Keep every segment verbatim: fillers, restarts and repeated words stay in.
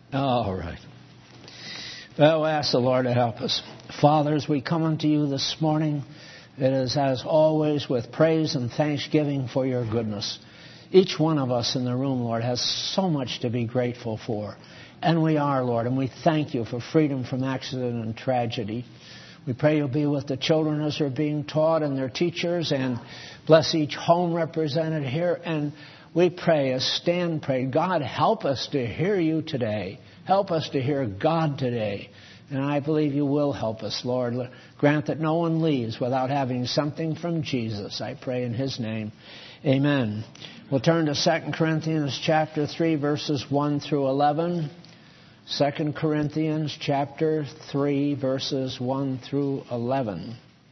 All right. Well, we'll ask the Lord to help us. Father, as we come unto you this morning, it is as always with praise and thanksgiving for your goodness. Each one of us in the room, Lord, has so much to be grateful for. And we are, Lord, and we thank you for freedom from accident and tragedy. We pray you'll be with the children as they're being taught and their teachers, and bless each home represented here. And we pray, as Stan prayed, God, help us to hear you today. Help us to hear God today. And I believe you will help us, Lord. Grant that no one leaves without having something from Jesus. I pray in his name. Amen. We'll turn to Second Corinthians chapter three, verses one through eleven. Second Corinthians chapter three, verses one through eleven.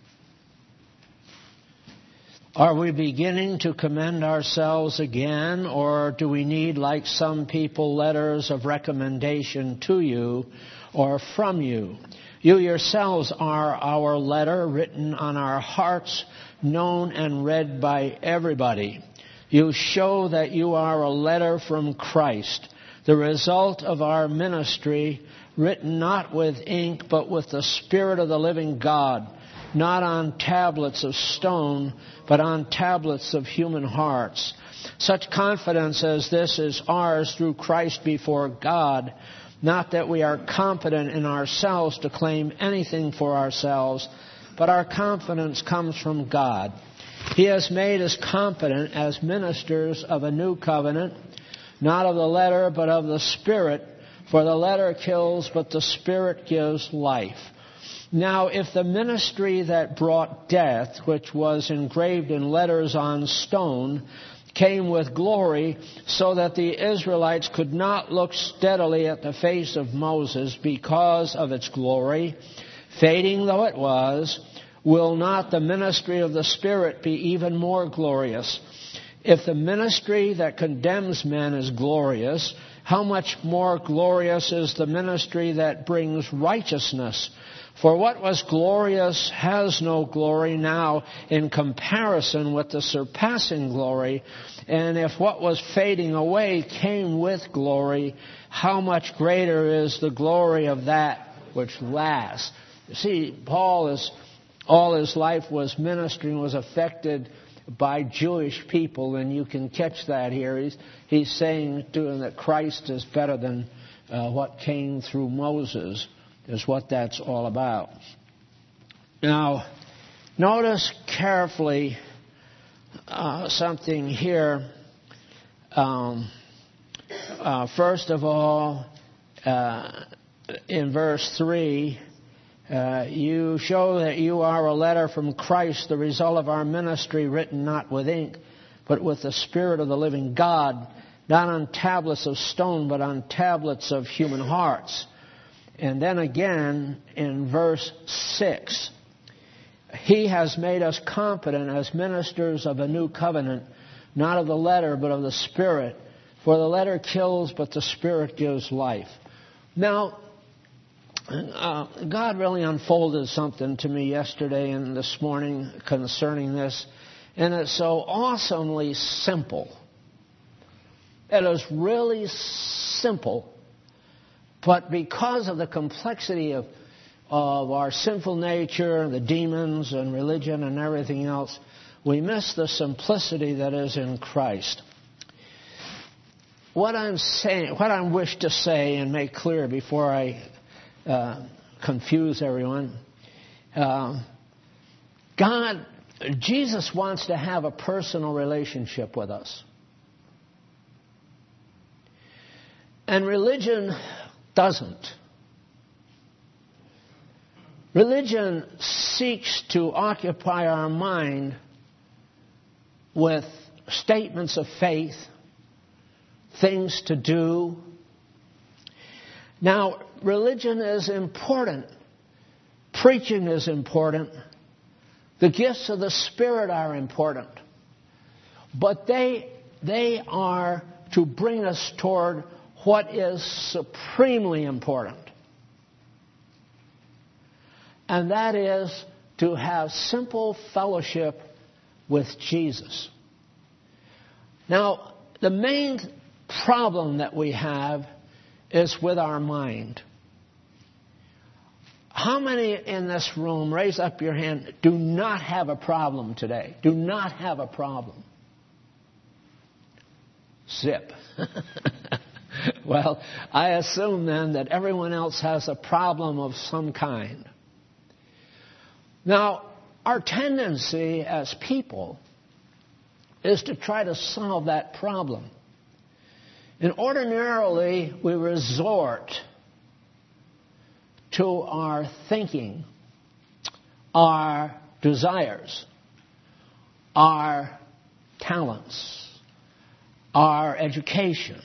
Are we beginning to commend ourselves again, or do we need, like some people, letters of recommendation to you or from you? You yourselves are our letter, written on our hearts, known and read by everybody. You show that you are a letter from Christ, the result of our ministry, written not with ink, but with the Spirit of the living God, not on tablets of stone, but on tablets of human hearts. Such confidence as this is ours through Christ before God, not that we are competent in ourselves to claim anything for ourselves, but our confidence comes from God. He has made us competent as ministers of a new covenant, not of the letter, but of the Spirit. For the letter kills, but the Spirit gives life. Now, if the ministry that brought death, which was engraved in letters on stone, came with glory, so that the Israelites could not look steadily at the face of Moses because of its glory, fading though it was, will not the ministry of the Spirit be even more glorious? If the ministry that condemns men is glorious, how much more glorious is the ministry that brings righteousness? For what was glorious has no glory now in comparison with the surpassing glory. And if what was fading away came with glory, how much greater is the glory of that which lasts? You see, Paul is, all his life was ministering, was affected by Jewish people, and you can catch that here. He's, he's saying to them that Christ is better than uh, what came through Moses, is what that's all about. Now, notice carefully uh, something here. Um, uh, first of all, uh, in verse three, Uh, you show that you are a letter from Christ, the result of our ministry, written not with ink, but with the Spirit of the living God, not on tablets of stone, but on tablets of human hearts. And then again, in verse six, He has made us competent as ministers of a new covenant, not of the letter, but of the Spirit. For the letter kills, but the Spirit gives life. Now, Uh, God really unfolded something to me yesterday and this morning concerning this, and it's so awesomely simple. It is really simple, but because of the complexity of, of our sinful nature, the demons and religion and everything else, we miss the simplicity that is in Christ. What I'm saying, what I wish to say and make clear before I Uh, confuse everyone. Uh, God, Jesus wants to have a personal relationship with us. And religion doesn't. Religion seeks to occupy our mind with statements of faith, things to do. Now, religion is important. Preaching is important. The gifts of the Spirit are important. But they, they are to bring us toward what is supremely important. And that is to have simple fellowship with Jesus. Now, the main problem that we have is with our mind. How many in this room, raise up your hand, do not have a problem today? Do not have a problem. Zip. Well, I assume then that everyone else has a problem of some kind. Now, our tendency as people is to try to solve that problem. And ordinarily, we resort to our thinking, our desires, our talents, our education.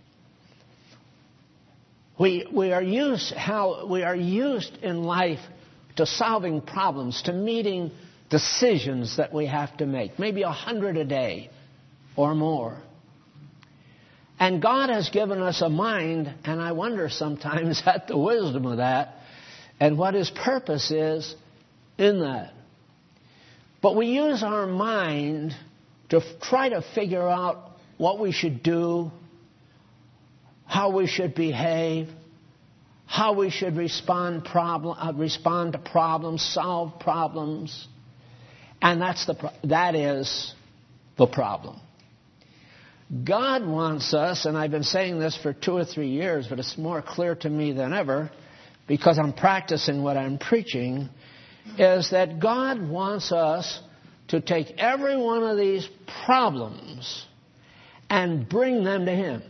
We, we are used how we are used in life to solving problems, to meeting decisions that we have to make, maybe a hundred a day or more. And God has given us a mind, and I wonder sometimes at the wisdom of that and what His purpose is in that. But we use our mind to try to figure out what we should do, how we should behave, how we should respond problem, uh, respond to problems, solve problems. And that's the that is the problem. God wants us, and I've been saying this for two or three years, but it's more clear to me than ever because I'm practicing what I'm preaching, is that God wants us to take every one of these problems and bring them to Him.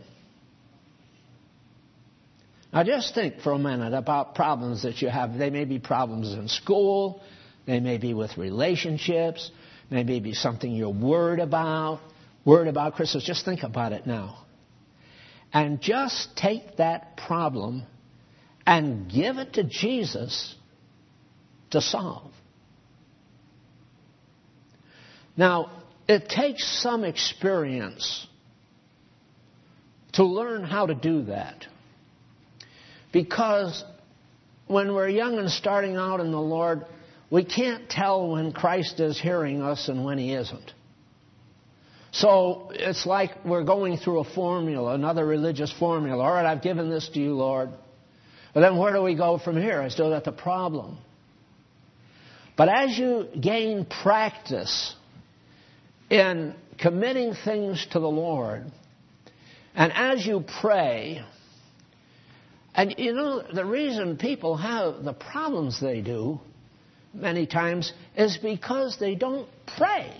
Now just think for a minute about problems that you have. They may be problems in school. They may be with relationships. They may be something you're worried about. Worried about Christmas. Just think about it now. And just take that problem and give it to Jesus to solve. Now, it takes some experience to learn how to do that. Because when we're young and starting out in the Lord, we can't tell when Christ is hearing us and when He isn't. So it's like we're going through a formula, another religious formula. All right, I've given this to you, Lord. But then where do we go from here? I still got the problem. But as you gain practice in committing things to the Lord, and as you pray, and you know, the reason people have the problems they do many times is because they don't pray.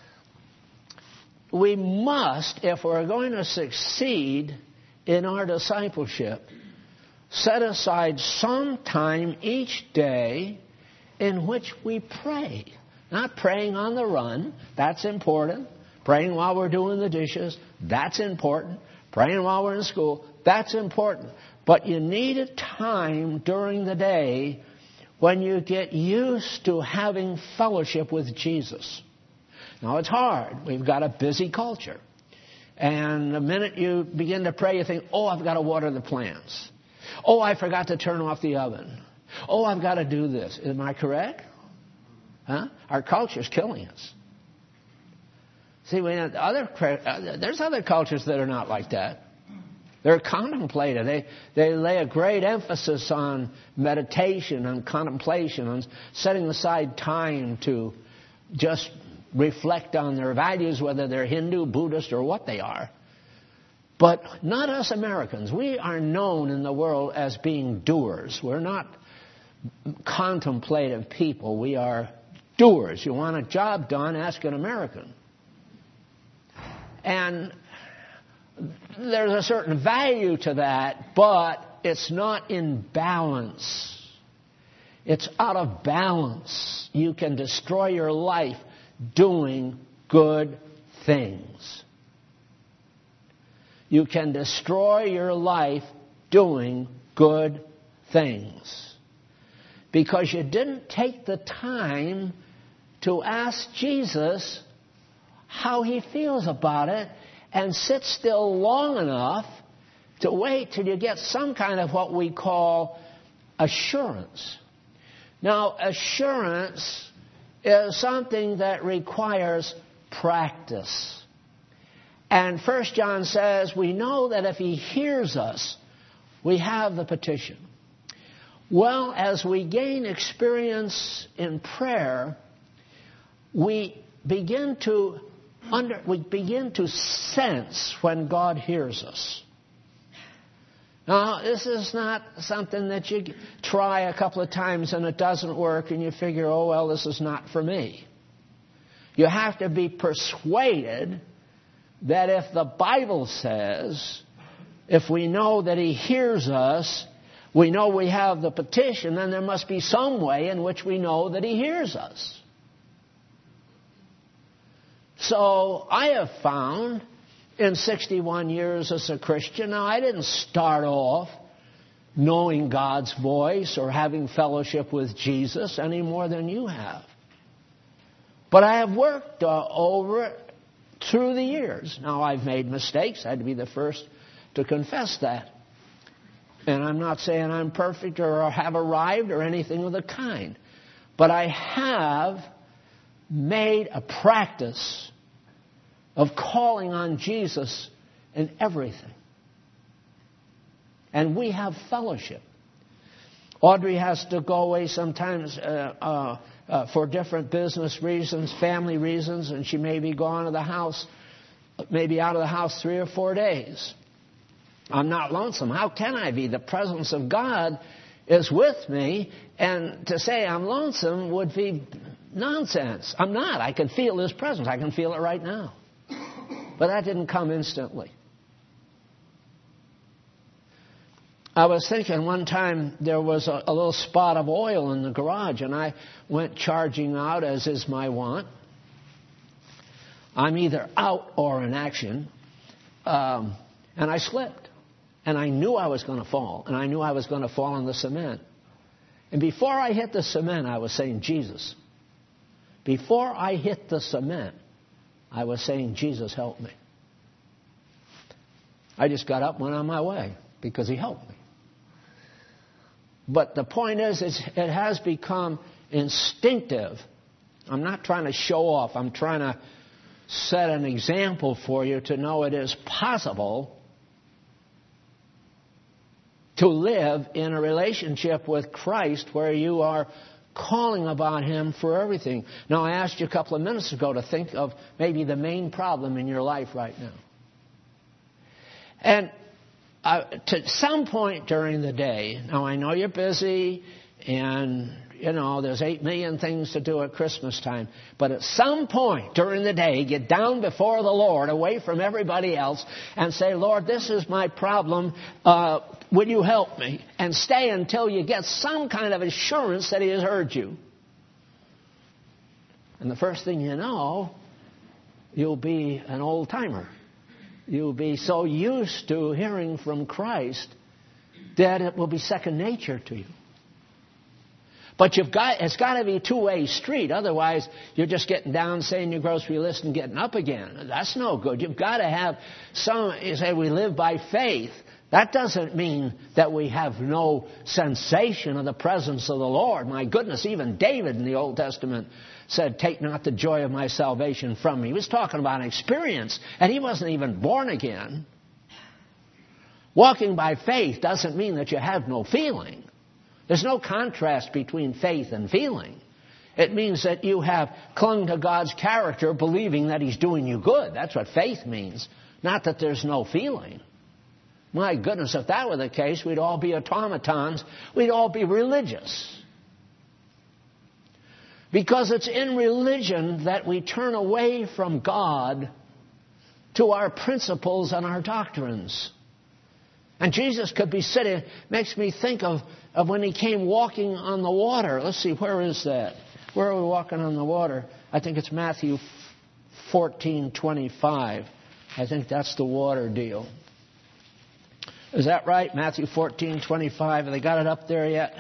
We must, if we're going to succeed in our discipleship, set aside some time each day in which we pray. Not praying on the run, that's important. Praying while we're doing the dishes, that's important. Praying while we're in school, that's important. But you need a time during the day when you get used to having fellowship with Jesus. Now, it's hard. We've got a busy culture. And the minute you begin to pray, you think, oh, I've got to water the plants. Oh, I forgot to turn off the oven. Oh, I've got to do this. Am I correct? Huh? Our culture is killing us. See, we have other, there's other cultures that are not like that. They're contemplative. They, they lay a great emphasis on meditation, on contemplation, on setting aside time to just reflect on their values, whether they're Hindu, Buddhist, or what they are. But not us Americans. We are known in the world as being doers. We're not contemplative people. We are doers. You want a job done, ask an American. And there's a certain value to that, but it's not in balance. It's out of balance. You can destroy your life doing good things. You can destroy your life doing good things because you didn't take the time to ask Jesus how He feels about it and sit still long enough to wait till you get some kind of what we call assurance. Now, assurance is something that requires practice. And First John says, we know that if He hears us We have the petition. Well, as we gain experience in prayer, we begin to under, we begin to sense when God hears us. Now, this is not something that you try a couple of times and it doesn't work and you figure, oh, well, this is not for me. You have to be persuaded that if the Bible says, if we know that He hears us, we know we have the petition, then there must be some way in which we know that He hears us. So I have found in sixty-one years as a Christian, now I didn't start off knowing God's voice or having fellowship with Jesus any more than you have. But I have worked uh, over it through the years. Now I've made mistakes. I had to be the first to confess that. And I'm not saying I'm perfect or have arrived or anything of the kind. But I have made a practice of calling on Jesus in everything. And we have fellowship. Audrey has to go away sometimes uh, uh, uh, for different business reasons, family reasons, and she may be gone to the house, maybe out of the house three or four days. I'm not lonesome. How can I be? The presence of God is with me, and to say I'm lonesome would be nonsense. I'm not. I can feel His presence. I can feel it right now. But that didn't come instantly. I was thinking one time there was a, a little spot of oil in the garage, and I went charging out, as is my wont. I'm either out or in action, um, and I slipped. And I knew I was going to fall, and I knew I was going to fall on the cement. And before I hit the cement, I was saying, Jesus. Before I hit the cement, I was saying, Jesus, help me. I just got up and went on my way because He helped me. But the point is, it's, it has become instinctive. I'm not trying to show off. I'm trying to set an example for you to know it is possible to live in a relationship with Christ where you are calling about Him for everything. Now, I asked you a couple of minutes ago to think of maybe the main problem in your life right now. And uh, to some point during the day, now I know you're busy and, you know, there's eight million things to do at Christmas time, but at some point during the day, get down before the Lord, away from everybody else, and say, Lord, this is my problem. Uh, will you help me? And stay until you get some kind of assurance that He has heard you. And the first thing you know, you'll be an old-timer. You'll be so used to hearing from Christ that it will be second nature to you. But you've got, it's got to be a two-way street. Otherwise, you're just getting down, saying your grocery list and getting up again. That's no good. You've got to have some, you say we live by faith. That doesn't mean that we have no sensation of the presence of the Lord. My goodness, even David in the Old Testament said, take not the joy of my salvation from me. He was talking about an experience, and he wasn't even born again. Walking by faith doesn't mean that you have no feeling. There's no contrast between faith and feeling. It means that you have clung to God's character, believing that He's doing you good. That's what faith means, not that there's no feeling. My goodness, if that were the case, we'd all be automatons. We'd all be religious. Because it's in religion that we turn away from God to our principles and our doctrines. And Jesus could be sitting, makes me think of, of when He came walking on the water. Let's see, where is that? Where are we walking on the water? I think it's Matthew fourteen twenty-five. I think that's the water deal. Is that right? Matthew fourteen twenty-five. Have they got it up there yet?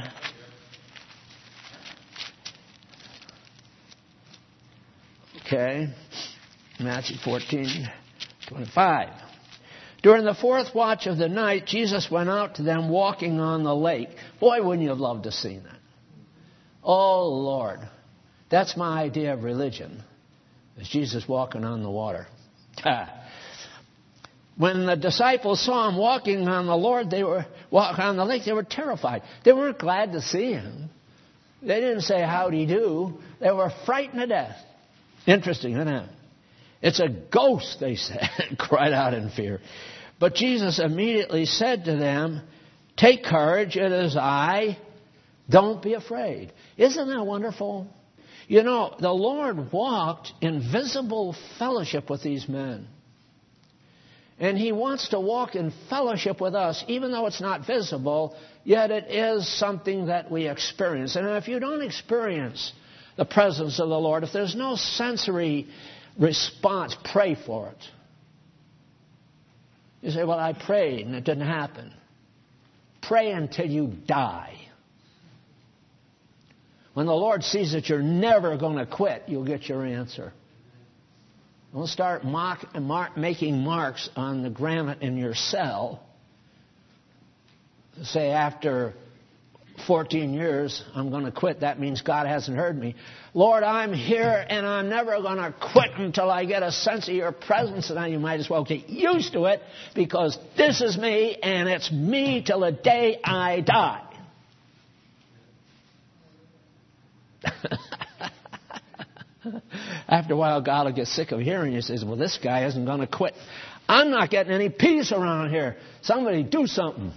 Okay. Matthew fourteen twenty-five. During the fourth watch of the night, Jesus went out to them walking on the lake. Boy, wouldn't you have loved to see that? Oh, Lord. That's my idea of religion. Is Jesus walking on the water. when the disciples saw him walking on the Lord, they were walking on the lake, they were terrified. They weren't glad to see him. They didn't say, howdy do. They were frightened to death. Interesting, isn't it? It's a ghost, they said, cried out in fear. But Jesus immediately said to them, take courage, it is I. Don't be afraid. Isn't that wonderful? You know, the Lord walked in visible fellowship with these men. And He wants to walk in fellowship with us, even though it's not visible, yet it is something that we experience. And if you don't experience the presence of the Lord, if there's no sensory response, pray for it. You say, well, I prayed and it didn't happen. Pray until you die. When the Lord sees that you're never going to quit, you'll get your answer. Don't start mock, mark, making marks on the granite in your cell. Say after fourteen years, I'm going to quit. That means God hasn't heard me. Lord, I'm here and I'm never going to quit until I get a sense of your presence. And now you might as well get used to it, because this is me and it's me till the day I die. After a while, God will get sick of hearing you. He says, well, this guy isn't going to quit. I'm not getting any peace around here. Somebody do something.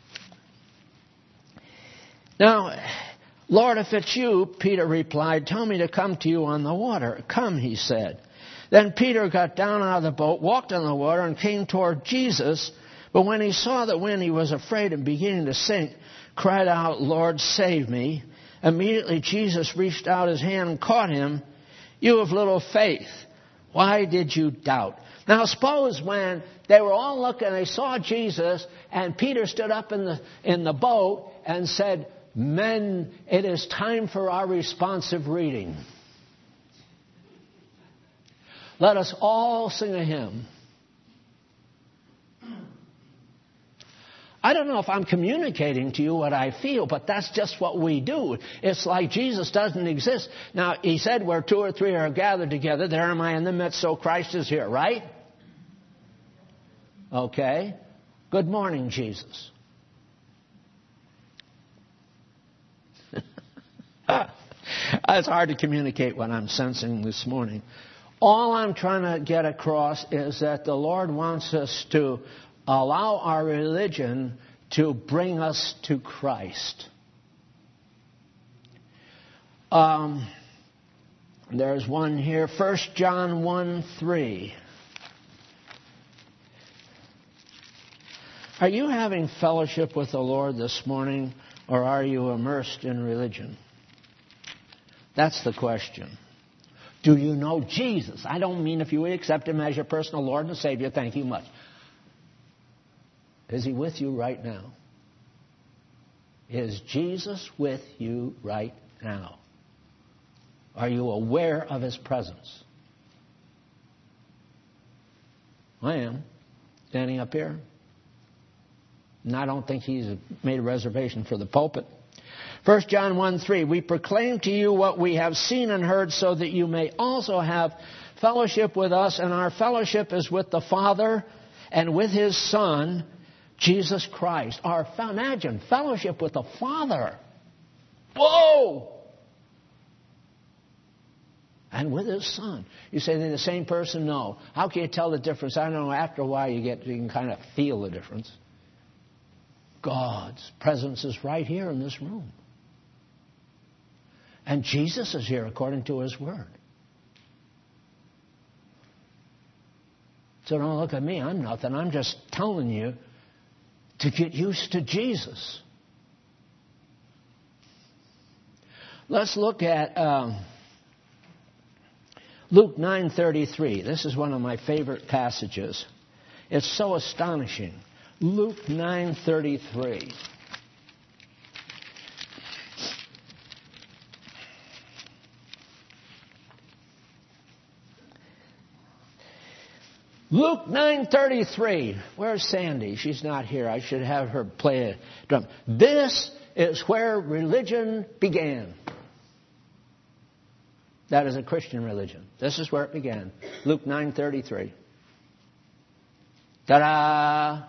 Now, Lord, if it's you, Peter replied, tell me to come to you on the water. Come, he said. Then Peter got down out of the boat, walked on the water, and came toward Jesus. But when he saw the wind, he was afraid and beginning to sink, cried out, Lord, save me. Immediately Jesus reached out his hand and caught him. You of little faith, why did you doubt? Now suppose when they were all looking, they saw Jesus, and Peter stood up in the in the boat and said, men, it is time for our responsive reading. Let us all sing a hymn. I don't know if I'm communicating to you what I feel, but that's just what we do. It's like Jesus doesn't exist. Now, He said where two or three are gathered together, there am I in the midst, so Christ is here, right? Okay. Good morning, Jesus. It's hard to communicate what I'm sensing this morning. All I'm trying to get across is that the Lord wants us to allow our religion to bring us to Christ. Um, there's one here, First John one three. Are you having fellowship with the Lord this morning, or are you immersed in religion? That's the question. Do you know Jesus? I don't mean if you accept Him as your personal Lord and Savior, thank you much. Is He with you right now? Is Jesus with you right now? Are you aware of His presence? I am, standing up here. And I don't think He's made a reservation for the pulpit. First John one three, we proclaim to you what we have seen and heard, so that you may also have fellowship with us. And our fellowship is with the Father and with His Son, Jesus Christ. Our, imagine, fellowship with the Father. Whoa! And with His Son. You say they're the same person? No. How can you tell the difference? I don't know. After a while, you get you can kind of feel the difference. God's presence is right here in this room. And Jesus is here according to His Word. So don't look at me. I'm nothing. I'm just telling you to get used to Jesus. Let's look at um, Luke nine thirty-three. This is one of my favorite passages. It's so astonishing. Luke nine thirty-three. Luke nine thirty-three. Where's Sandy? She's not here. I should have her play a drum. This is where religion began. That is a Christian religion. This is where it began. Luke nine thirty-three. Ta-da!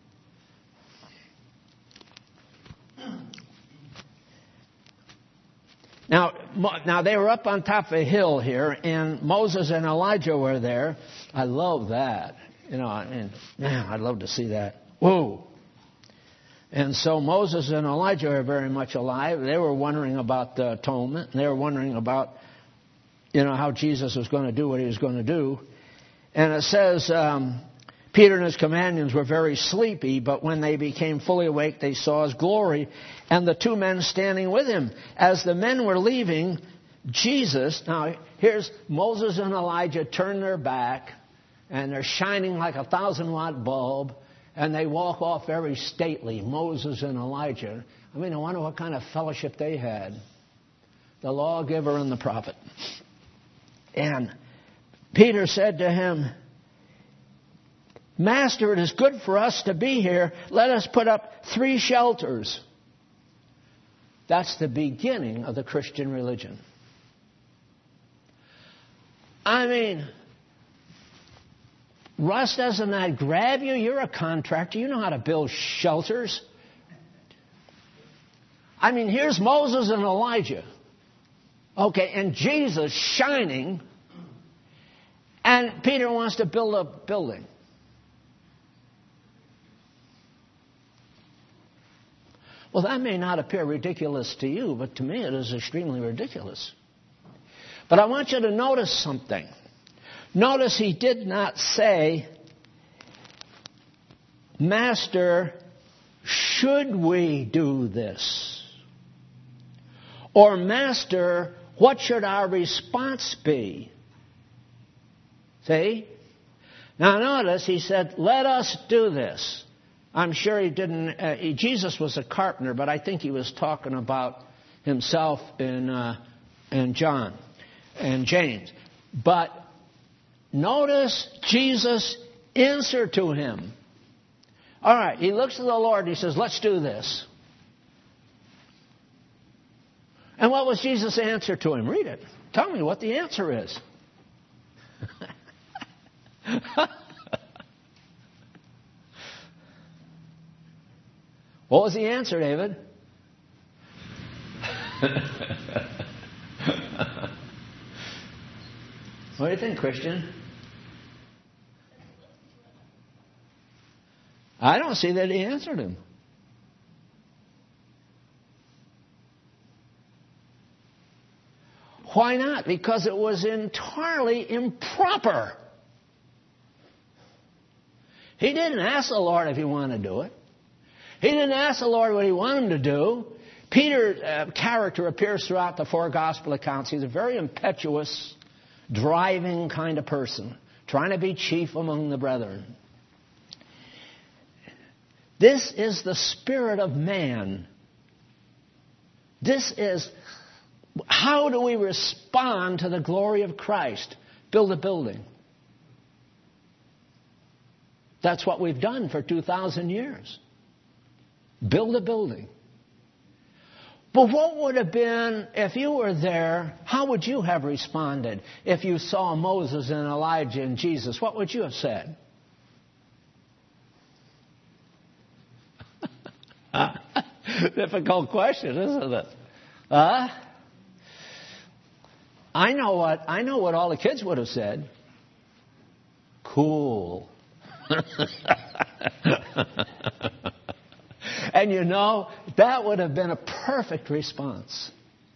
Now, now they were up on top of a hill here, and Moses and Elijah were there. I love that. You know, and man, I'd love to see that. Whoa! And so Moses and Elijah are very much alive. They were wondering about the atonement. They were wondering about, you know, how Jesus was going to do what he was going to do. And it says, um, Peter and his companions were very sleepy, but when they became fully awake, they saw his glory and the two men standing with him. As the men were leaving, Jesus, now here's Moses and Elijah turn their back, and they're shining like a thousand watt bulb, and they walk off very stately, Moses and Elijah. I mean, I wonder what kind of fellowship they had. The lawgiver and the prophet. And Peter said to him, Master, it is good for us to be here. Let us put up three shelters. That's the beginning of the Christian religion. I mean, Russ, doesn't that grab you? You're a contractor. You know how to build shelters. I mean, here's Moses and Elijah. Okay, and Jesus shining. And Peter wants to build a building. Well, that may not appear ridiculous to you, but to me it is extremely ridiculous. But I want you to notice something. Notice he did not say, Master, should we do this? Or, Master, what should our response be? See? Now notice he said, let us do this. I'm sure he didn't, uh, he, Jesus was a carpenter, but I think he was talking about himself in, uh, in John and James. But notice Jesus answered to him. All right, he looks to the Lord and he says, let's do this. And what was Jesus' answer to him? Read it. Tell me what the answer is. What was the answer, David? What do you think, Christian? I don't see that he answered him. Why not? Because it was entirely improper. He didn't ask the Lord if he wanted to do it. He didn't ask the Lord what he wanted him to do. Peter's uh, character appears throughout the four gospel accounts. He's a very impetuous, driving kind of person, trying to be chief among the brethren. This is the spirit of man. This is, how do we respond to the glory of Christ? Build a building. That's what we've done for two thousand years. Build a building. But what would have been, if you were there, how would you have responded if you saw Moses and Elijah and Jesus? What would you have said? Difficult question, isn't it? Huh? I know what I know what all the kids would have said. Cool. And you know, that would have been a perfect response.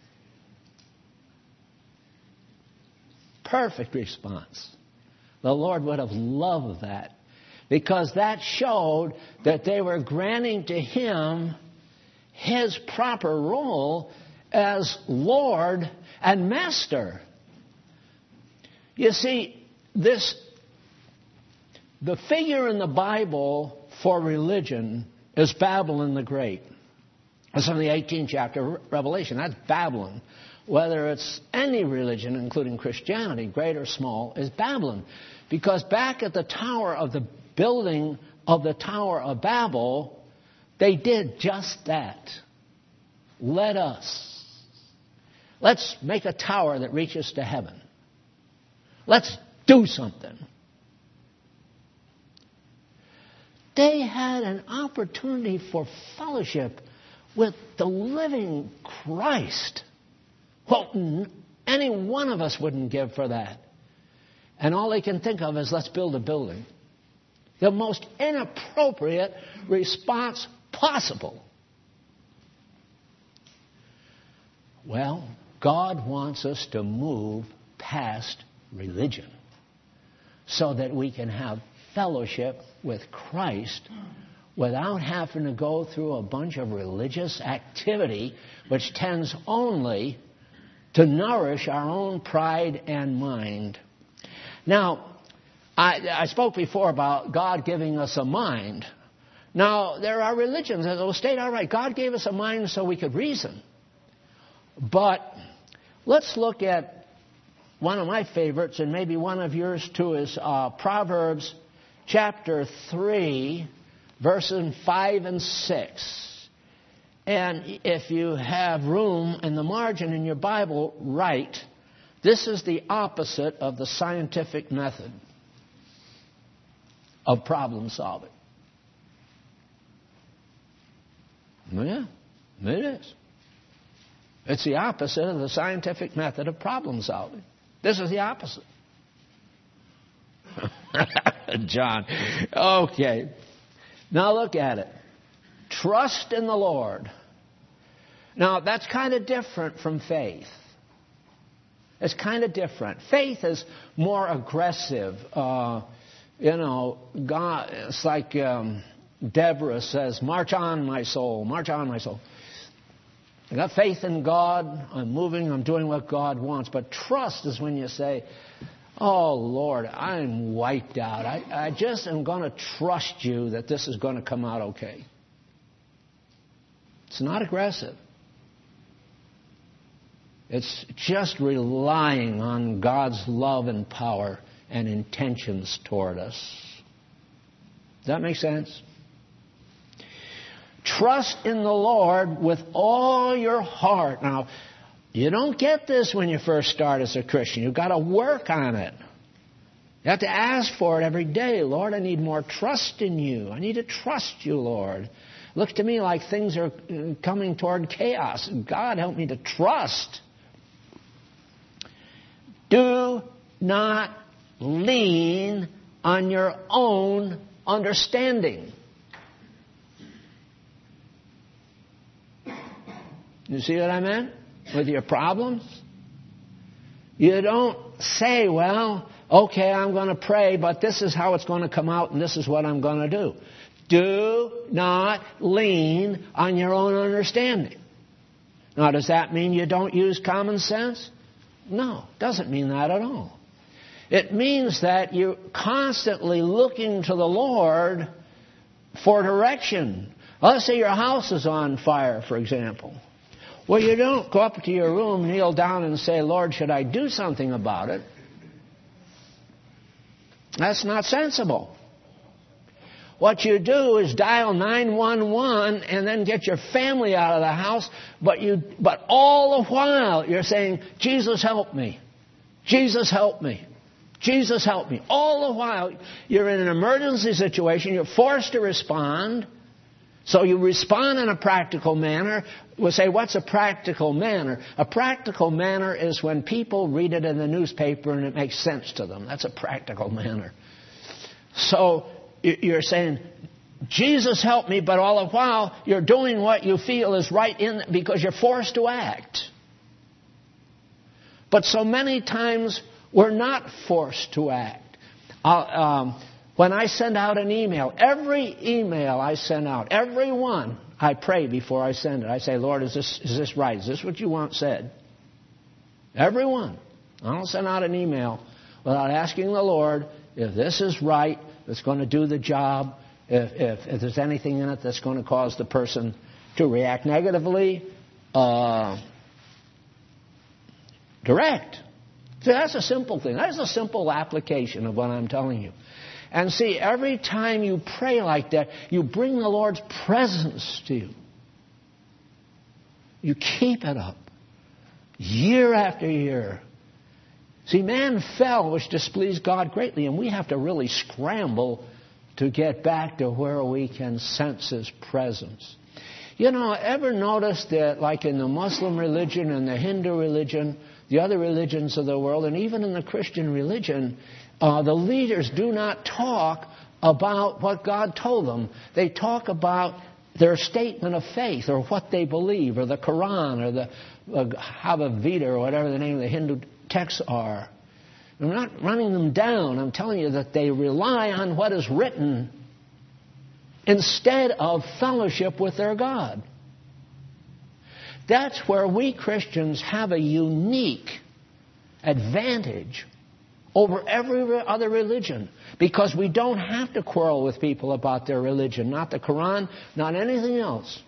Perfect response. The Lord would have loved that. Because that showed that they were granting to him his proper role as Lord and Master. You see, this, the figure in the Bible for religion is Babylon the Great. It's from the eighteenth chapter of Revelation. That's Babylon. Whether it's any religion, including Christianity, great or small, is Babylon. Because back at the tower of the building of the Tower of Babel, they did just that. Let us. Let's make a tower that reaches to heaven. Let's do something. They had an opportunity for fellowship with the living Christ. Well, any one of us wouldn't give for that. And all they can think of is, let's build a building. The most inappropriate response possible. Well, God wants us to move past religion so that we can have fellowship with Christ without having to go through a bunch of religious activity which tends only to nourish our own pride and mind. Now, I, I spoke before about God giving us a mind. Now, there are religions that will state, all right, God gave us a mind so we could reason. But let's look at one of my favorites, and maybe one of yours too, is uh, Proverbs chapter three, verses five and six. And if you have room in the margin in your Bible, write, this is the opposite of the scientific method of problem solving. Yeah, it is. It's the opposite of the scientific method of problem solving. This is the opposite. John. Okay. Now look at it. Trust in the Lord. Now that's kind of different from faith. It's kind of different. Faith is more aggressive. Uh, you know, God. It's like um, Deborah says, "March on, my soul. March on, my soul." I got faith in God. I'm moving. I'm doing what God wants. But trust is when you say, oh, Lord, I'm wiped out. I, I just am going to trust you that this is going to come out okay. It's not aggressive. It's just relying on God's love and power and intentions toward us. Does that make sense? Trust in the Lord with all your heart. Now, you don't get this when you first start as a Christian. You've got to work on it. You have to ask for it every day. Lord, I need more trust in you. I need to trust you, Lord. Look to me like things are coming toward chaos. God, help me to trust. Do not lean on your own understanding. You see what I meant? With your problems? You don't say, well, okay, I'm going to pray, but this is how it's going to come out and this is what I'm going to do. Do not lean on your own understanding. Now, does that mean you don't use common sense? No, it doesn't mean that at all. It means that you're constantly looking to the Lord for direction. Let's say your house is on fire, for example. Well, you don't go up to your room, kneel down and say, Lord, should I do something about it? That's not sensible. What you do is dial nine one one and then get your family out of the house, but you, but all the while you're saying, Jesus, help me. Jesus, help me. Jesus, help me. All the while you're in an emergency situation, you're forced to respond. So you respond in a practical manner. We'll say, what's a practical manner? A practical manner is when people read it in the newspaper and it makes sense to them. That's a practical manner. So you're saying, Jesus, help me, but all the while you're doing what you feel is right in because you're forced to act. But so many times we're not forced to act. I'll, um, When I send out an email, every email I send out, every one, I pray before I send it. I say, Lord, is this is this right? Is this what you want said? Every one. I don't send out an email without asking the Lord if this is right, if it's going to do the job, if, if, if there's anything in it that's going to cause the person to react negatively, uh, direct. See, that's a simple thing. That's a simple application of what I'm telling you. And see, every time you pray like that, you bring the Lord's presence to you. You keep it up. Year after year. See, man fell, which displeased God greatly, and we have to really scramble to get back to where we can sense His presence. You know, ever notice that like in the Muslim religion and the Hindu religion, the other religions of the world, and even in the Christian religion, uh, the leaders do not talk about what God told them. They talk about their statement of faith or what they believe or the Quran or the uh, Bhagavad Gita or whatever the name of the Hindu texts are. I'm not running them down. I'm telling you that they rely on what is written instead of fellowship with their God. That's where we Christians have a unique advantage over every other religion, because we don't have to quarrel with people about their religion, not the Quran, not anything else.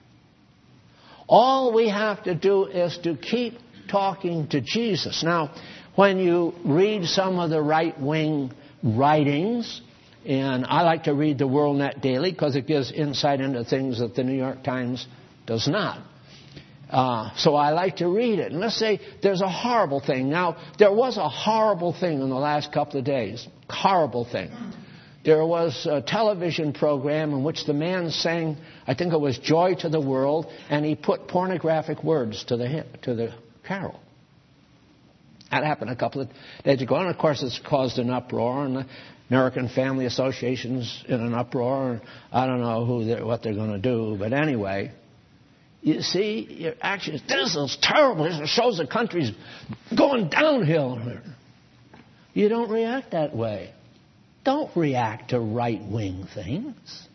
All we have to do is to keep talking to Jesus. Now, when you read some of the right-wing writings, and I like to read the WorldNet Daily because it gives insight into things that the New York Times does not. Uh, so I like to read it. And let's say there's a horrible thing. Now, there was a horrible thing in the last couple of days. Horrible thing. There was a television program in which the man sang, I think it was Joy to the World, and he put pornographic words to the to the carol. That happened a couple of days ago. And, of course, it's caused an uproar. And the American Family Association's in an uproar. And I don't know who they're, what they're going to do. But anyway, you see, your actions, this is terrible. This shows the country's going downhill. You don't react that way. Don't react to right-wing things.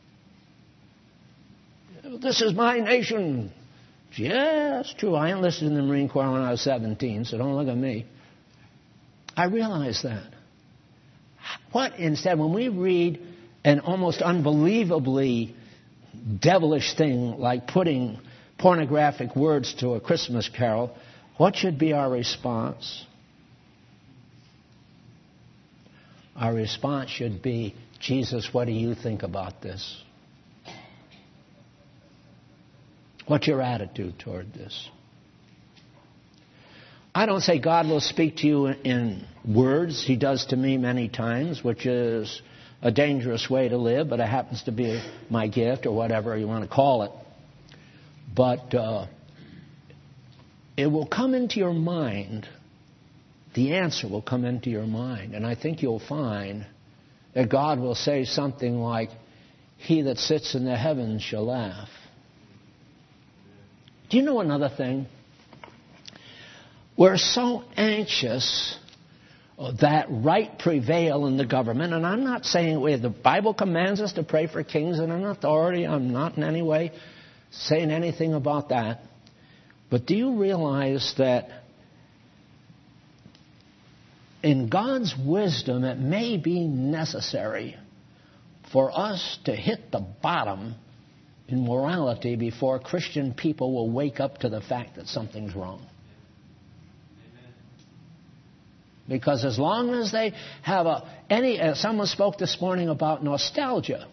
This is my nation. Yeah, that's true. I enlisted in the Marine Corps when I was seventeen, so don't look at me. I realize that. What instead, when we read an almost unbelievably devilish thing like putting pornographic words to a Christmas carol, what should be our response? Our response should be, Jesus, what do you think about this? What's your attitude toward this? I don't say God will speak to you in words. He does to me many times, which is a dangerous way to live, but it happens to be my gift or whatever you want to call it. But uh, it will come into your mind. The answer will come into your mind. And I think you'll find that God will say something like, He that sits in the heavens shall laugh. Do you know another thing? We're so anxious that right prevail in the government. And I'm not saying the Bible commands us to pray for kings and an authority. I'm not in any way saying anything about that. But do you realize that in God's wisdom, it may be necessary for us to hit the bottom in morality before Christian people will wake up to the fact that something's wrong? Because as long as they have a any, uh, someone spoke this morning about nostalgia.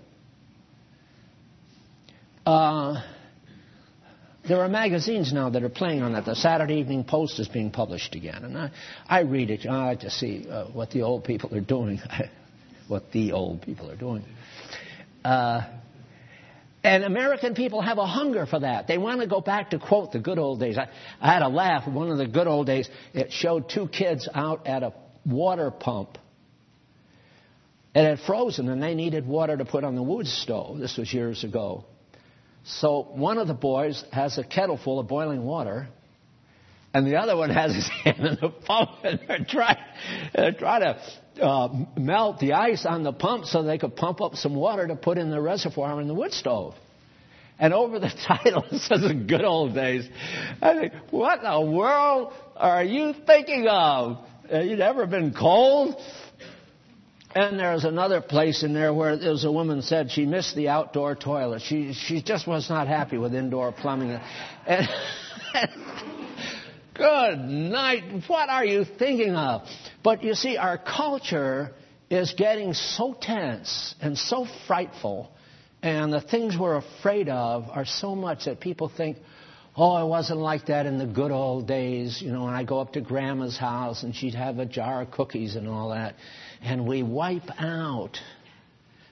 Uh, there are magazines now that are playing on that. The Saturday Evening Post is being published again, and I, I read it. I like to see uh, what the old people are doing, what the old people are doing. Uh, And American people have a hunger for that. They want to go back to, quote, the good old days. I, I had a laugh. One of the good old days, it showed two kids out at a water pump. It had frozen, and they needed water to put on the wood stove. This was years ago. So one of the boys has a kettle full of boiling water, and the other one has his hand in the pump, and they're trying, they're trying to uh, melt the ice on the pump so they could pump up some water to put in the reservoir in the wood stove. And over the title, it says the good old days. I think, what in the world are you thinking of? Have you ever been cold? And there's another place in there where there's a woman said she missed the outdoor toilet. She she just was not happy with indoor plumbing. And good night. What are you thinking of? But you see, our culture is getting so tense and so frightful, and the things we're afraid of are so much that people think, oh, it wasn't like that in the good old days. You know, when I go up to Grandma's house and she'd have a jar of cookies and all that. And we wipe out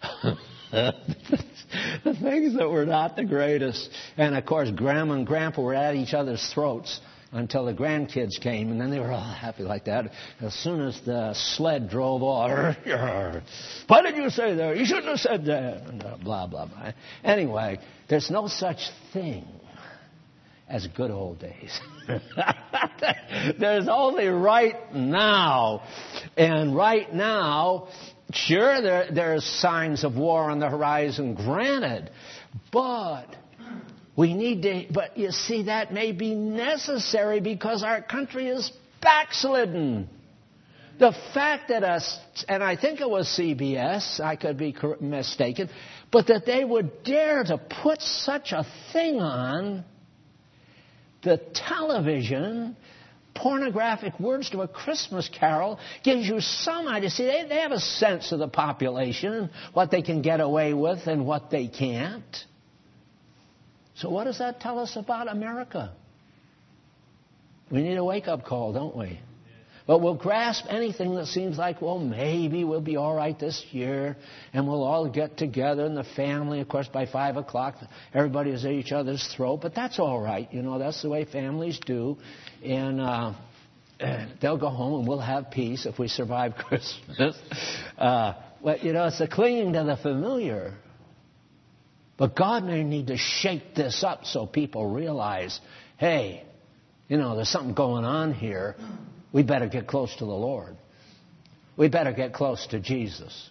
The things that were not the greatest. And, of course, Grandma and Grandpa were at each other's throats until the grandkids came, and then they were all happy like that. As soon as the sled drove off, what did you say there? You shouldn't have said that. And uh, blah, blah, blah. Anyway, there's no such thing as good old days. There's only right now. And right now, sure, there, there's signs of war on the horizon, granted. But we need to, but you see, that may be necessary because our country is backslidden. The fact that us, and I think it was C B S, I could be mistaken, but that they would dare to put such a thing on the television, pornographic words to a Christmas carol, gives you some idea. See, they, they have a sense of the population, what they can get away with and what they can't. So what does that tell us about America? We need a wake-up call, don't we? But we'll grasp anything that seems like, well, maybe we'll be all right this year, and we'll all get together in the family. Of course, by five o'clock, everybody is at each other's throat, but that's all right. You know, that's the way families do. And uh, they'll go home, and we'll have peace if we survive Christmas. Uh, but, you know, it's the clinging to the familiar. But God may need to shake this up so people realize, hey, you know, there's something going on here. We better get close to the Lord. We better get close to Jesus.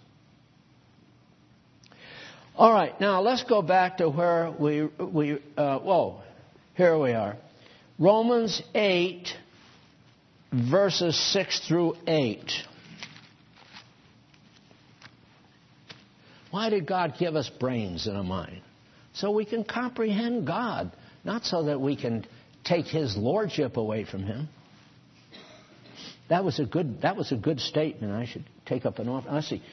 All right, now let's go back to where we, we uh, whoa, here we are. Romans eight, verses six through eight. Why did God give us brains and a mind? So we can comprehend God, not so that we can take His lordship away from Him. That was a good, that was a good statement. I should take up an offer. Let's see.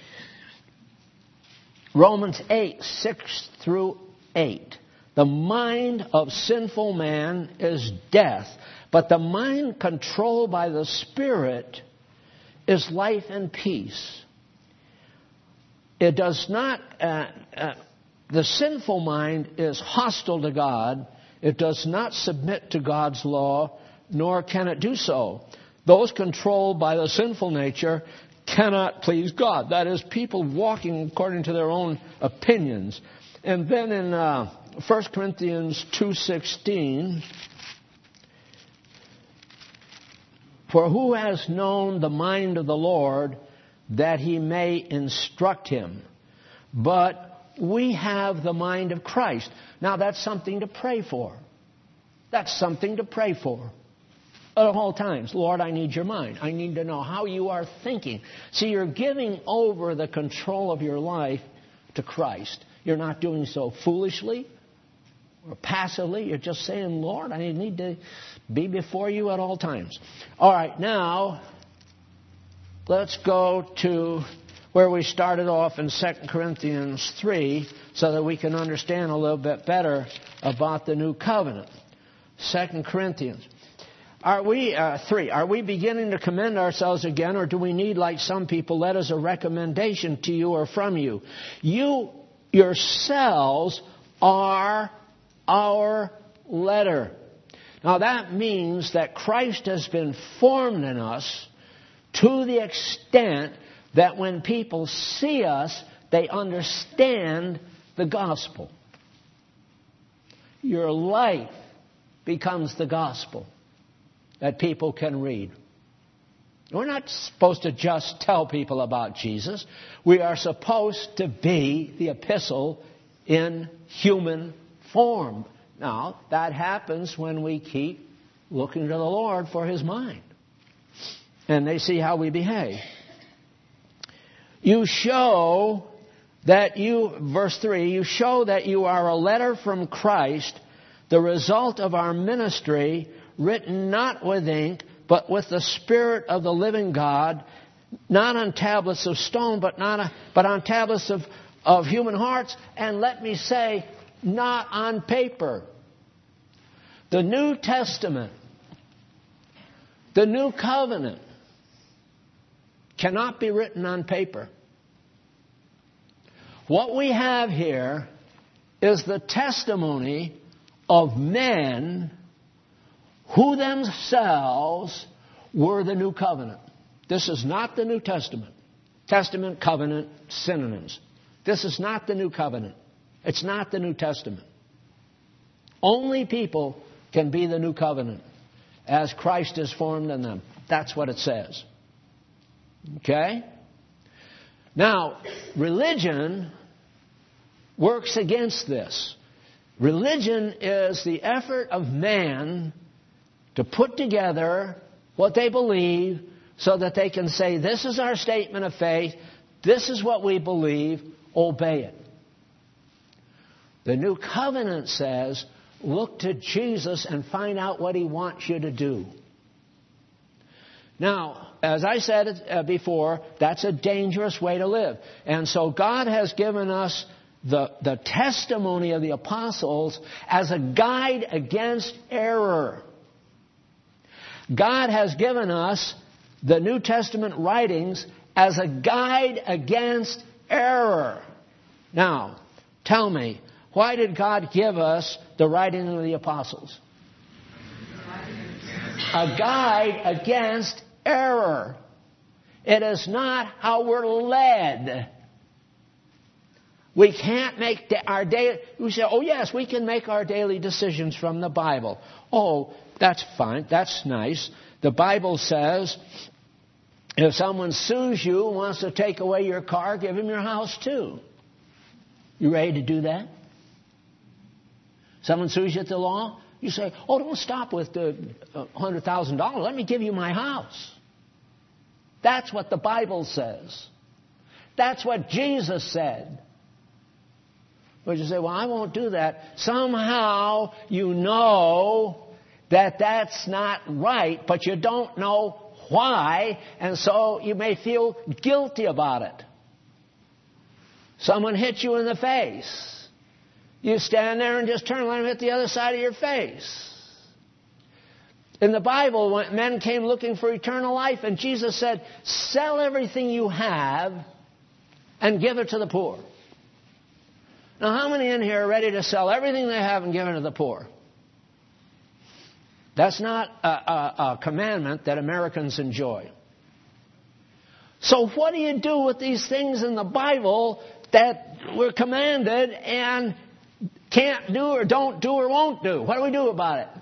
Romans eight, six through eight. The mind of sinful man is death, but the mind controlled by the Spirit is life and peace. It does not, uh, uh, the sinful mind is hostile to God. It does not submit to God's law, nor can it do so. Those controlled by the sinful nature cannot please God. That is, people walking according to their own opinions. And then in uh, First Corinthians two sixteen, for who has known the mind of the Lord that He may instruct him? But we have the mind of Christ. Now that's something to pray for. That's something to pray for. At all times, Lord, I need your mind. I need to know how you are thinking. See, you're giving over the control of your life to Christ. You're not doing so foolishly or passively. You're just saying, Lord, I need to be before you at all times. All right, now let's go to where we started off in Second Corinthians three so that we can understand a little bit better about the new covenant. Second Corinthians. Are we, uh, three, are we beginning to commend ourselves again, or do we need, like some people, letters of recommendation to you or from you? You yourselves are our letter. Now that means that Christ has been formed in us to the extent that when people see us, they understand the gospel. Your life becomes the gospel that people can read. We're not supposed to just tell people about Jesus. We are supposed to be the epistle in human form. Now, that happens when we keep looking to the Lord for His mind. And they see how we behave. You show that you, verse three, you show that you are a letter from Christ, the result of our ministry, written not with ink, but with the Spirit of the living God, not on tablets of stone, but not a, but on tablets of, of human hearts, and let me say, not on paper. The New Testament, the New Covenant, cannot be written on paper. What we have here is the testimony of men who themselves were the new covenant. This is not the New Testament. Testament, covenant, synonyms. This is not the new covenant. It's not the New Testament. Only people can be the new covenant as Christ is formed in them. That's what it says. Okay? Now, religion works against this. Religion is the effort of man to put together what they believe so that they can say, this is our statement of faith, this is what we believe, obey it. The new covenant says, look to Jesus and find out what He wants you to do. Now, as I said before, that's a dangerous way to live. And so God has given us the, the testimony of the apostles as a guide against error. God has given us the New Testament writings as a guide against error. Now, tell me, why did God give us the writing of the apostles? A guide against error. It is not how we're led. We can't make our daily... We say, oh yes, we can make our daily decisions from the Bible. Oh, that's fine. That's nice. The Bible says, if someone sues you and wants to take away your car, give him your house too. You ready to do that? Someone sues you at the law, you say, oh, don't stop with the one hundred thousand dollars. Let me give you my house. That's what the Bible says. That's what Jesus said. But you say, well, I won't do that. Somehow you know that that's not right, but you don't know why, and so you may feel guilty about it. Someone hits you in the face. You stand there and just turn and let him hit the other side of your face. In the Bible, when men came looking for eternal life, and Jesus said, sell everything you have and give it to the poor. Now, how many in here are ready to sell everything they have and give it to the poor? That's not a, a, a commandment that Americans enjoy. So what do you do with these things in the Bible that we're commanded and can't do or don't do or won't do? What do we do about it?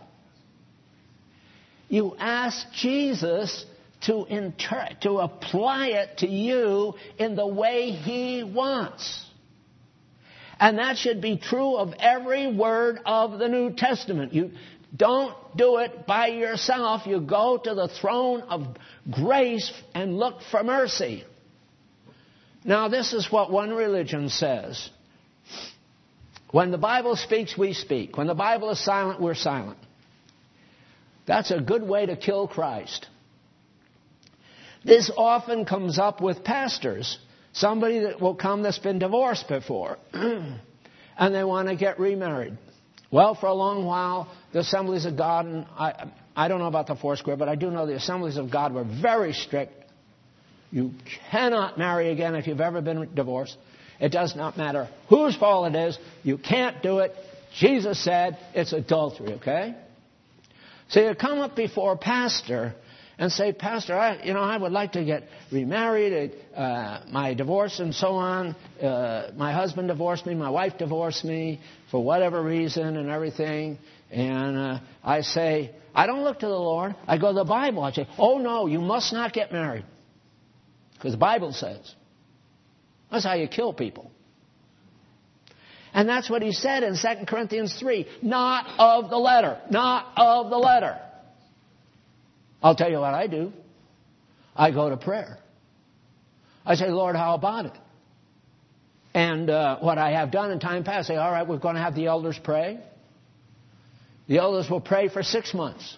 You ask Jesus to inter- to apply it to you in the way He wants. And that should be true of every word of the New Testament. You don't do it by yourself. You go to the throne of grace and look for mercy. Now, this is what one religion says. When the Bible speaks, we speak. When the Bible is silent, we're silent. That's a good way to kill Christ. This often comes up with pastors. Somebody that will come that's been divorced before. And they want to get remarried. Well, for a long while, the Assemblies of God, and I, I don't know about the Foursquare, but I do know the Assemblies of God were very strict. You cannot marry again if you've ever been divorced. It does not matter whose fault it is. You can't do it. Jesus said it's adultery, okay? So you come up before a pastor and say, Pastor, I, you know, I would like to get remarried. Uh, my divorce and so on. Uh, my husband divorced me. My wife divorced me for whatever reason and everything. And uh, I say, I don't look to the Lord. I go to the Bible. I say, oh, no, you must not get married. Because the Bible says. That's how you kill people. And that's what he said in Second Corinthians three. Not of the letter. Not of the letter. I'll tell you what I do. I go to prayer. I say, Lord, how about it? And uh, what I have done in time past, I say, all right, we're going to have the elders pray. The elders will pray for six months.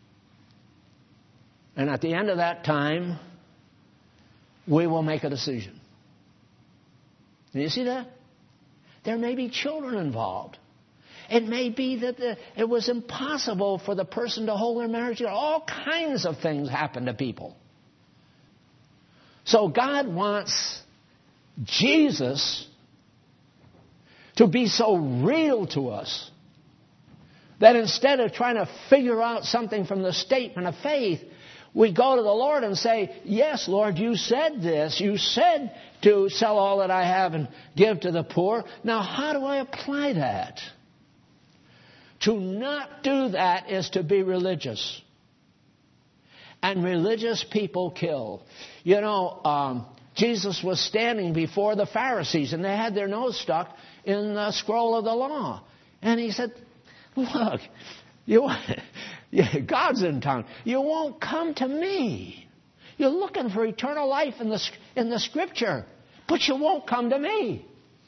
And at the end of that time, we will make a decision. Do you see that? There may be children involved. It may be that the, it was impossible for the person to hold their marriage. All kinds of things happen to people. So God wants Jesus to be so real to us that instead of trying to figure out something from the statement of faith, we go to the Lord and say, yes, Lord, you said this. You said to sell all that I have and give to the poor. Now, how do I apply that? To not do that is to be religious. And religious people kill. You know, um, Jesus was standing before the Pharisees, and they had their nose stuck in the scroll of the law. And he said, look, you, God's in town. You won't come to me. You're looking for eternal life in the, in the Scripture, but you won't come to me.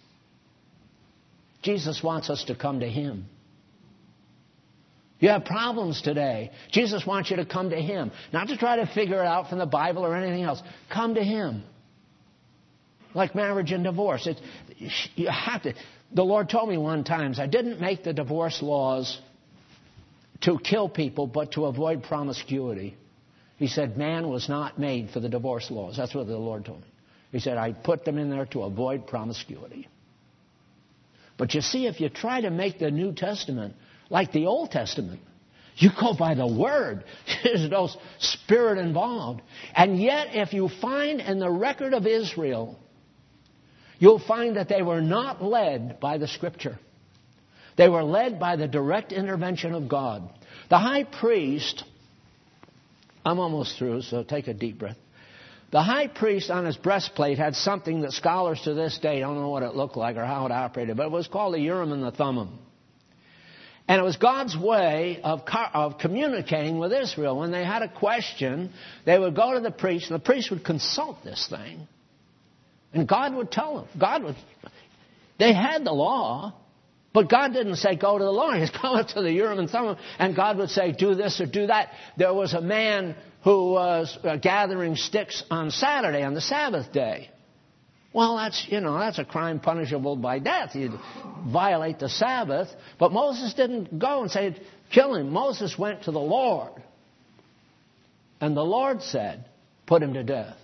Jesus wants us to come to Him. You have problems today. Jesus wants you to come to Him. Not to try to figure it out from the Bible or anything else. Come to Him. Like marriage and divorce. It, you have to. The Lord told me one time, I didn't make the divorce laws to kill people, but to avoid promiscuity. He said, man was not made for the divorce laws. That's what the Lord told me. He said, I put them in there to avoid promiscuity. But you see, if you try to make the New Testament like the Old Testament, you go by the Word. There's no spirit involved. And yet, if you find in the record of Israel, you'll find that they were not led by the Scripture. They were led by the direct intervention of God. The high priest, I'm almost through, so take a deep breath. The high priest on his breastplate had something that scholars to this day don't know what it looked like or how it operated, but it was called the Urim and the Thummim. And it was God's way of, of communicating with Israel. When they had a question, they would go to the priest, and the priest would consult this thing. And God would tell them. God would. They had the law, but God didn't say, go to the law. He's going to the Urim and Thummim, and God would say, do this or do that. There was a man who was gathering sticks on Saturday, on the Sabbath day. Well, that's, you know, that's a crime punishable by death. You'd violate the Sabbath. But Moses didn't go and say, kill him. Moses went to the Lord. And the Lord said, put him to death.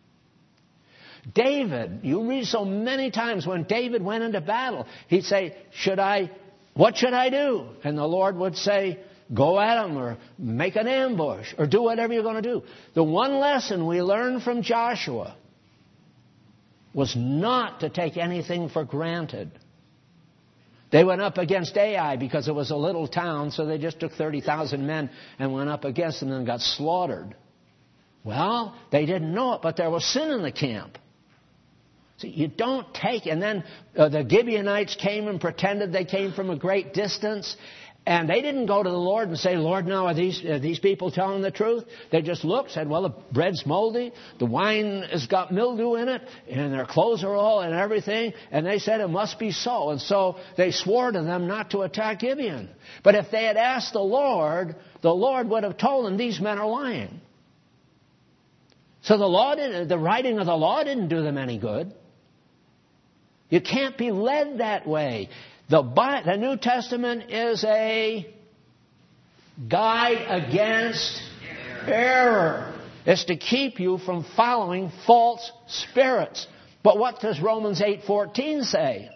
David, you read so many times when David went into battle, he'd say, should I, what should I do? And the Lord would say, go at him or make an ambush or do whatever you're going to do. The one lesson we learned from Joshua was not to take anything for granted. They went up against Ai because it was a little town, so they just took thirty thousand men and went up against them and got slaughtered. Well, they didn't know it, but there was sin in the camp. So you don't take, and then uh, the Gibeonites came and pretended they came from a great distance. And they didn't go to the Lord and say, Lord, now are these, are these people telling the truth? They just looked, said, well, the bread's moldy, the wine has got mildew in it, and their clothes are all and everything. And they said it must be so. And so they swore to them not to attack Gibeon. But if they had asked the Lord, the Lord would have told them these men are lying. So the law didn't, the writing of the law didn't do them any good. You can't be led that way. The, the New Testament is a guide against error. error. It's to keep you from following false spirits. But what does Romans eight fourteen say?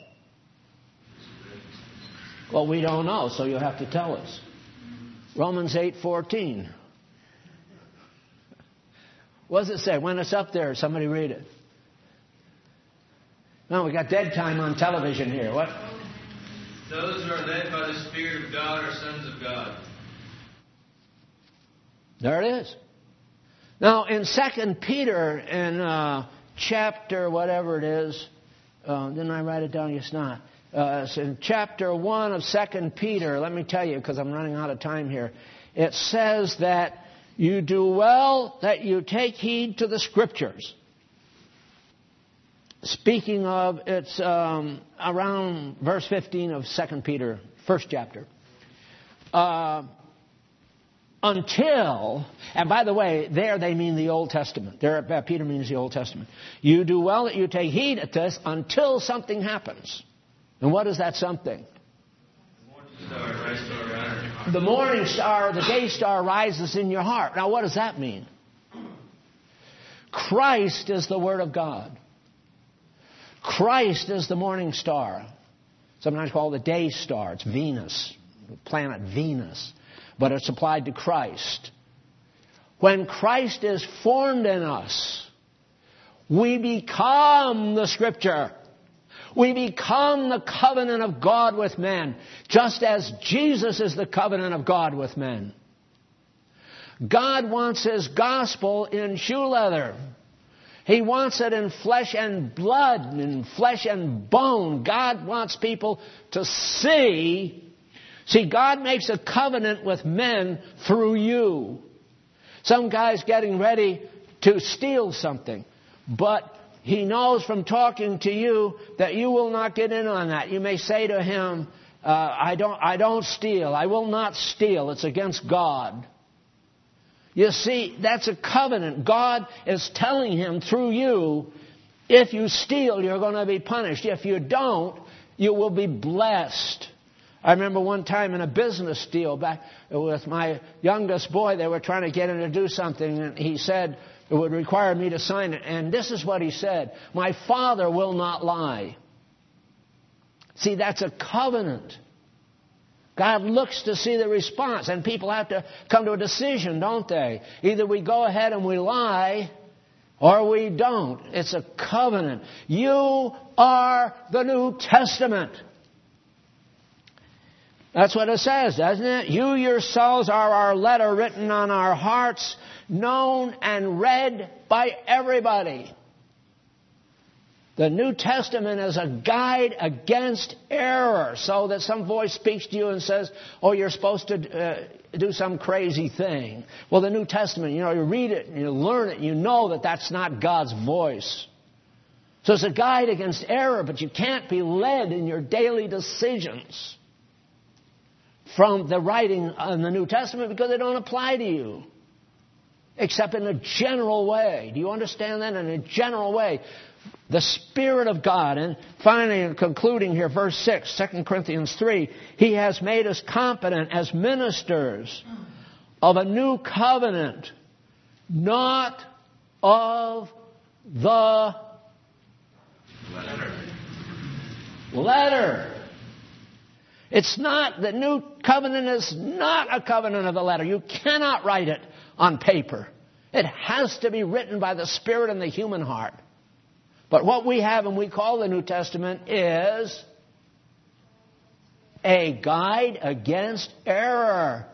Well, we don't know, so you'll have to tell us. Romans eight fourteen. What does it say? When it's up there, somebody read it. No, we got dead time on television here. What? Those who are led by the Spirit of God are sons of God. There it is. Now, in Second Peter, in uh, chapter whatever it is, uh, didn't I write it down? Yes, not. Uh, it's in chapter one of Second Peter. Let me tell you, because I'm running out of time here. It says that you do well that you take heed to the Scriptures. Speaking of, it's um, around verse fifteen of Second Peter, first chapter. Uh, until, and by the way, there they mean the Old Testament. There, uh, Peter means the Old Testament. You do well that you take heed to this until something happens. And what is that something? The morning star, rise to our honor. The morning star, the day star rises in your heart. Now what does that mean? Christ is the Word of God. Christ is the morning star. sometimes called the day star. It's Venus, the planet Venus, but it's applied to Christ. When Christ is formed in us, we become the Scripture. We become the covenant of God with men, just as Jesus is the covenant of God with men. God wants His gospel in shoe leather. He wants it in flesh and blood, in flesh and bone. God wants people to see. See, God makes a covenant with men through you. Some guy's getting ready to steal something, but he knows from talking to you that you will not get in on that. You may say to him, uh, I don't, I don't steal. I will not steal. It's against God. You see, that's a covenant. God is telling him through you, if you steal, you're going to be punished. If you don't, you will be blessed. I remember one time in a business deal back with my youngest boy, they were trying to get him to do something, and he said it would require me to sign it. And this is what he said: my Father will not lie. See, that's a covenant. God looks to see the response, and people have to come to a decision, don't they? Either we go ahead and we lie, or we don't. It's a covenant. You are the New Testament. That's what it says, doesn't it? You yourselves are our letter written on our hearts, known and read by everybody. The New Testament is a guide against error, so that some voice speaks to you and says, oh, you're supposed to uh, do some crazy thing. Well, the New Testament, you know, you read it and you learn it and you know that that's not God's voice. So it's a guide against error, but you can't be led in your daily decisions from the writing in the New Testament because they don't apply to you, except in a general way. Do you understand that? In a general way. The Spirit of God, and finally concluding here, verse six, Second Corinthians three, He has made us competent as ministers of a new covenant, not of the Letter. letter. It's not, the new covenant is not a covenant of the letter. You cannot write it on paper. It has to be written by the Spirit in the human heart. But what we have and we call the New Testament is a guide against error.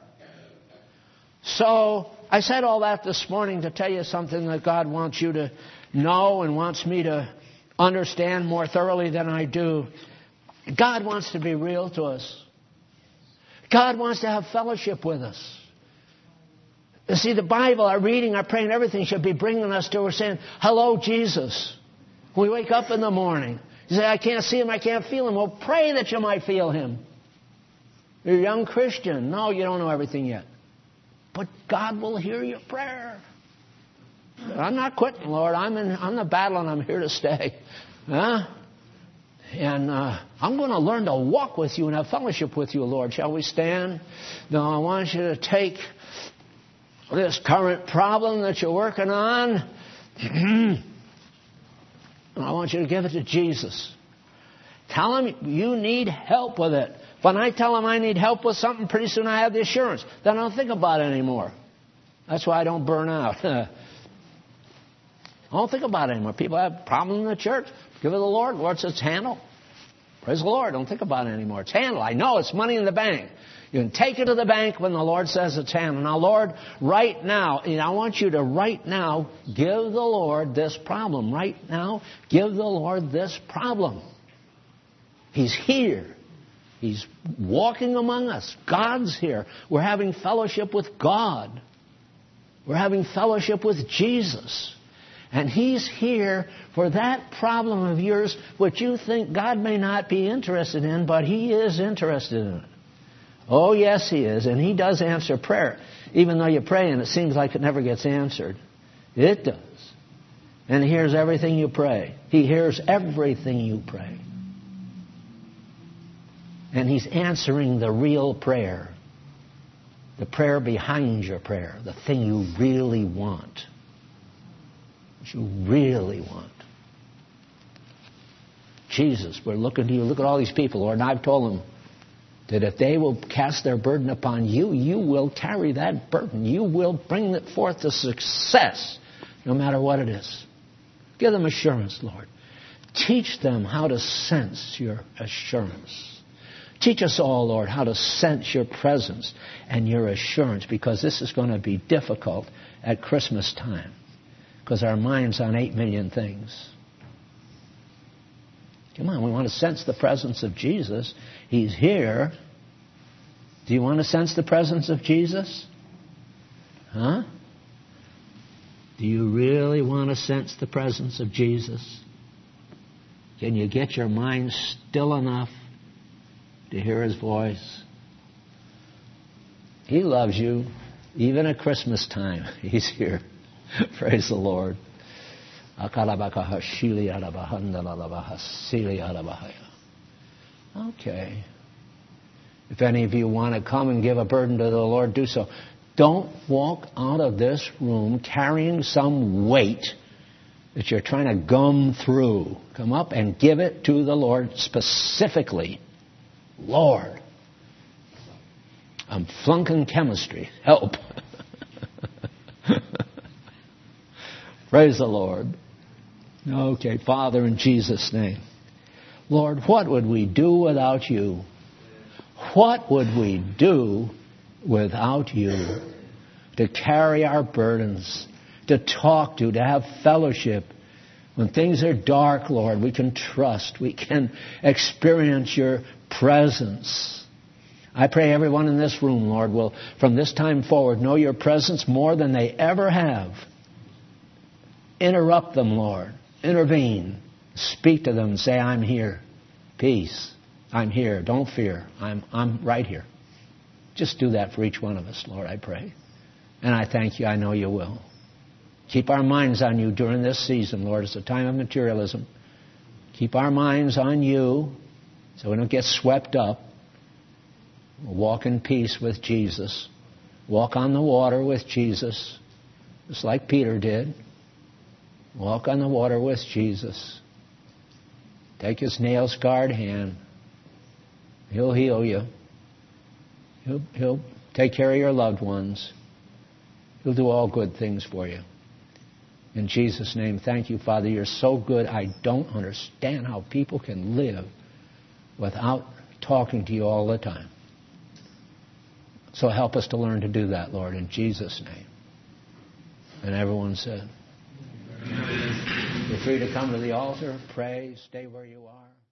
So I said all that this morning to tell you something that God wants you to know and wants me to understand more thoroughly than I do. God wants to be real to us. God wants to have fellowship with us. You see, the Bible, our reading, our praying, everything should be bringing us to, we're saying, hello, Jesus. We wake up in the morning. You say, I can't see Him, I can't feel Him. Well, pray that you might feel Him. You're a young Christian. No, you don't know everything yet. But God will hear your prayer. I'm not quitting, Lord. I'm in I'm the battle and I'm here to stay. Huh? And uh, I'm going to learn to walk with you and have fellowship with you, Lord. Shall we stand? Now, I want you to take this current problem that you're working on. I want you to give it to Jesus. Tell Him you need help with it. When I tell Him I need help with something, pretty soon I have the assurance. Then I don't think about it anymore. That's why I don't burn out. I don't think about it anymore. People have problems in the church. Give it to the Lord. The Lord says it's handled. Praise the Lord. Don't think about it anymore. It's handled. I know it's money in the bank. You can take it to the bank when the Lord says it's handled. Now, Lord, right now, and I want you to right now give the Lord this problem. Right now, give the Lord this problem. He's here. He's walking among us. God's here. We're having fellowship with God. We're having fellowship with Jesus. And He's here for that problem of yours, which you think God may not be interested in, but He is interested in it. Oh, yes, He is. And He does answer prayer. Even though you pray and it seems like it never gets answered. It does. And He hears everything you pray. He hears everything you pray. And He's answering the real prayer. The prayer behind your prayer. The thing you really want. What you really want. Jesus, we're looking to you. Look at all these people, Lord. And I've told them that if they will cast their burden upon you, you will carry that burden. You will bring it forth to success, no matter what it is. Give them assurance, Lord. Teach them how to sense your assurance. Teach us all, Lord, how to sense your presence and your assurance, because this is going to be difficult at Christmas time, because our mind's on eight million things. Come on, we want to sense the presence of Jesus. He's here. Do you want to sense the presence of Jesus? Huh? Do you really want to sense the presence of Jesus? Can you get your mind still enough to hear His voice? He loves you. Even at Christmas time, He's here. Praise the Lord. Okay. If any of you want to come and give a burden to the Lord, do so. Don't walk out of this room carrying some weight that you're trying to gum through. Come up and give it to the Lord specifically. Lord, I'm flunking chemistry. Help. Praise the Lord. Okay, Father, in Jesus' name. Lord, what would we do without you? What would we do without you? To carry our burdens, to talk to, to have fellowship. When things are dark, Lord, we can trust. We can experience your presence. I pray everyone in this room, Lord, will from this time forward know your presence more than they ever have. Interrupt them, Lord. Intervene. Speak to them and say, I'm here. Peace. I'm here. Don't fear. I'm, I'm right here. Just do that for each one of us, Lord, I pray. And I thank you. I know you will. Keep our minds on you during this season, Lord. It's a time of materialism. Keep our minds on you so we don't get swept up. We'll walk in peace with Jesus. Walk on the water with Jesus, just like Peter did. Walk on the water with Jesus. Take His nail-scarred hand. He'll heal you. He'll, he'll take care of your loved ones. He'll do all good things for you. In Jesus' name, thank you, Father. You're so good. I don't understand how people can live without talking to you all the time. So help us to learn to do that, Lord, in Jesus' name. And everyone said, Amen. You're free to come to the altar, pray, stay where you are.